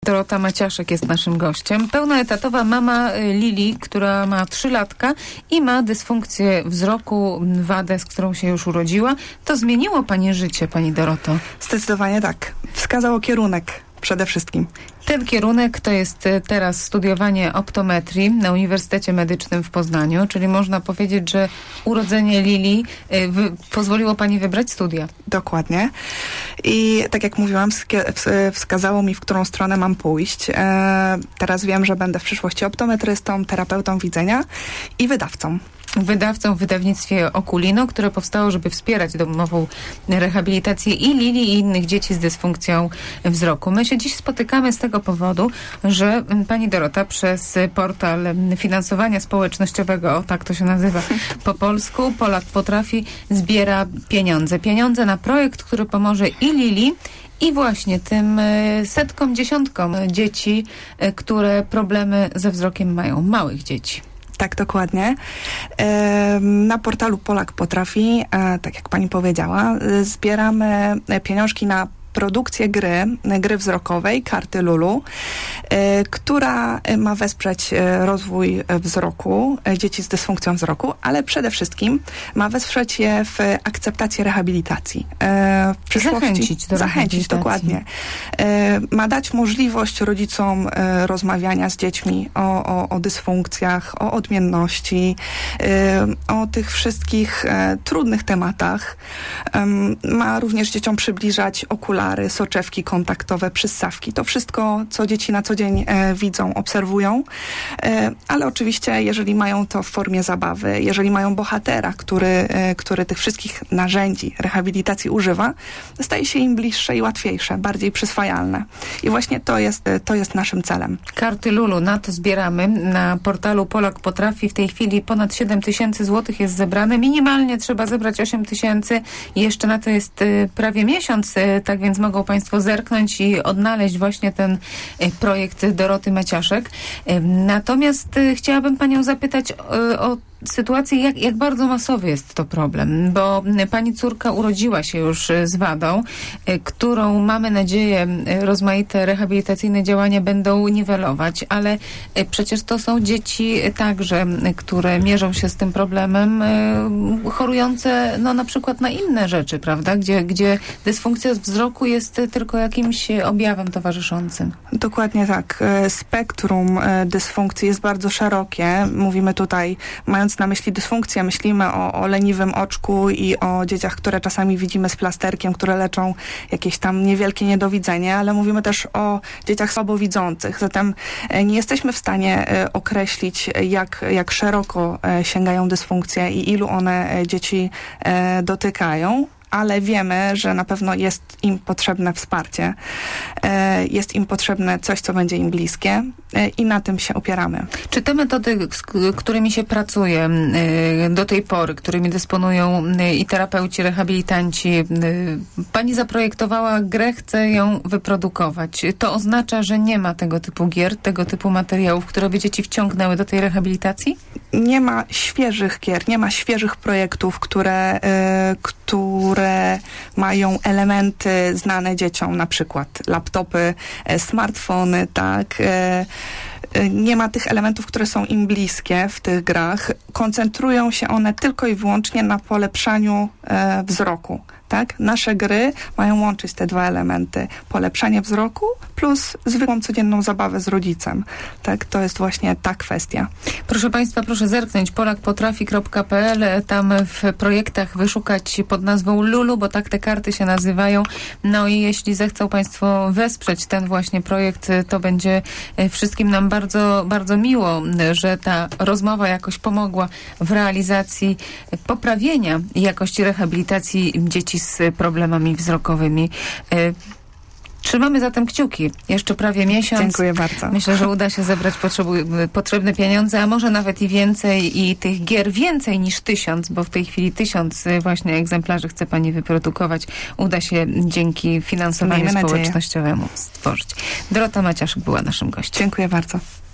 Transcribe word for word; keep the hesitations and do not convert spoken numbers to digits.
Dorota Maciaszek jest naszym gościem. Pełnoetatowa mama Lili, która ma trzy latka i ma dysfunkcję wzroku, wadę, z którą się już urodziła. To zmieniło pani życie, pani Doroto? Zdecydowanie tak. Wskazało kierunek przede wszystkim. Ten kierunek to jest teraz studiowanie optometrii na Uniwersytecie Medycznym w Poznaniu, czyli można powiedzieć, że urodzenie Lili wy, pozwoliło pani wybrać studia. Dokładnie. I tak jak mówiłam, wskazało mi, w którą stronę mam pójść. E, teraz wiem, że będę w przyszłości optometrystą, terapeutą widzenia i wydawcą. Wydawcą w wydawnictwie Oculino, które powstało, żeby wspierać domową rehabilitację i Lili, i innych dzieci z dysfunkcją wzroku. My się dziś spotykamy z tego powodu, że pani Dorota przez portal finansowania społecznościowego, o tak to się nazywa po polsku, Polak Potrafi, zbiera pieniądze. Pieniądze na projekt, który pomoże i Lili, i właśnie tym setkom, dziesiątkom dzieci, które problemy ze wzrokiem mają, małych dzieci. Tak, dokładnie. Na portalu Polak Potrafi, tak jak pani powiedziała, zbieramy pieniążki na produkcję gry, gry wzrokowej, karty Lulu, y, która ma wesprzeć rozwój wzroku dzieci z dysfunkcją wzroku, ale przede wszystkim ma wesprzeć je w akceptacji rehabilitacji. Y, w przyszłości zachęcić do Zachęcić, dokładnie. Y, ma dać możliwość rodzicom y, rozmawiania z dziećmi o, o, o dysfunkcjach, o odmienności, y, o tych wszystkich y, trudnych tematach. Y, ma również dzieciom przybliżać okulary, soczewki kontaktowe, przyssawki. To wszystko, co dzieci na co dzień e, widzą, obserwują, e, ale oczywiście, jeżeli mają to w formie zabawy, jeżeli mają bohatera, który, e, który tych wszystkich narzędzi rehabilitacji używa, staje się im bliższe i łatwiejsze, bardziej przyswajalne. I właśnie to jest, to jest naszym celem. Karty Lulu, na to zbieramy. Na portalu Polak Potrafi w tej chwili ponad siedem tysięcy złotych jest zebrane. Minimalnie trzeba zebrać osiem tysięcy i jeszcze na to jest y, prawie miesiąc, y, tak więc mogą państwo zerknąć i odnaleźć właśnie ten projekt Doroty Maciaszek. Natomiast chciałabym panią zapytać o, o sytuację, jak, jak bardzo masowy jest to problem, bo pani córka urodziła się już z wadą, którą mamy nadzieję rozmaite rehabilitacyjne działania będą niwelować, ale przecież to są dzieci także, które mierzą się z tym problemem, chorujące no na przykład na inne rzeczy, prawda, gdzie, gdzie dysfunkcja wzroku jest tylko jakimś objawem towarzyszącym. Dokładnie tak. Spektrum dysfunkcji jest bardzo szerokie. Mówimy tutaj, mając na myśli dysfunkcję, myślimy o, o leniwym oczku i o dzieciach, które czasami widzimy z plasterkiem, które leczą jakieś tam niewielkie niedowidzenie, ale mówimy też o dzieciach słabowidzących. Zatem nie jesteśmy w stanie określić, jak, jak szeroko sięgają dysfunkcje i ilu one dzieci dotykają, ale wiemy, że na pewno jest im potrzebne wsparcie, jest im potrzebne coś, co będzie im bliskie i na tym się opieramy. Czy te metody, z którymi się pracuje do tej pory, którymi dysponują i terapeuci, rehabilitanci, pani zaprojektowała grę, chce ją wyprodukować. To oznacza, że nie ma tego typu gier, tego typu materiałów, które by dzieci wciągnęły do tej rehabilitacji? Nie ma świeżych gier, nie ma świeżych projektów, które, które mają elementy znane dzieciom, na przykład laptopy, smartfony, tak. Nie ma tych elementów, które są im bliskie w tych grach. Koncentrują się one tylko i wyłącznie na polepszaniu e, wzroku. Tak? Nasze gry mają łączyć te dwa elementy. Polepszanie wzroku plus zwykłą codzienną zabawę z rodzicem. Tak? To jest właśnie ta kwestia. Proszę państwa, proszę zerknąć polak potrafi kropka p l, tam w projektach wyszukać pod nazwą Lulu, bo tak te karty się nazywają. No i jeśli zechcą państwo wesprzeć ten właśnie projekt, to będzie wszystkim nam bardzo, bardzo miło, że ta rozmowa jakoś pomogła w realizacji poprawienia jakości rehabilitacji dzieci z problemami wzrokowymi. Trzymamy zatem kciuki. Jeszcze prawie miesiąc. Dziękuję bardzo. Myślę, że uda się zebrać potrzebu, potrzebne pieniądze, a może nawet i więcej, i tych gier więcej niż tysiąc, bo w tej chwili tysiąc właśnie egzemplarzy chce pani wyprodukować. Uda się dzięki finansowaniu Miejmy społecznościowemu stworzyć. Dorota Maciaszek była naszym gościem. Dziękuję bardzo.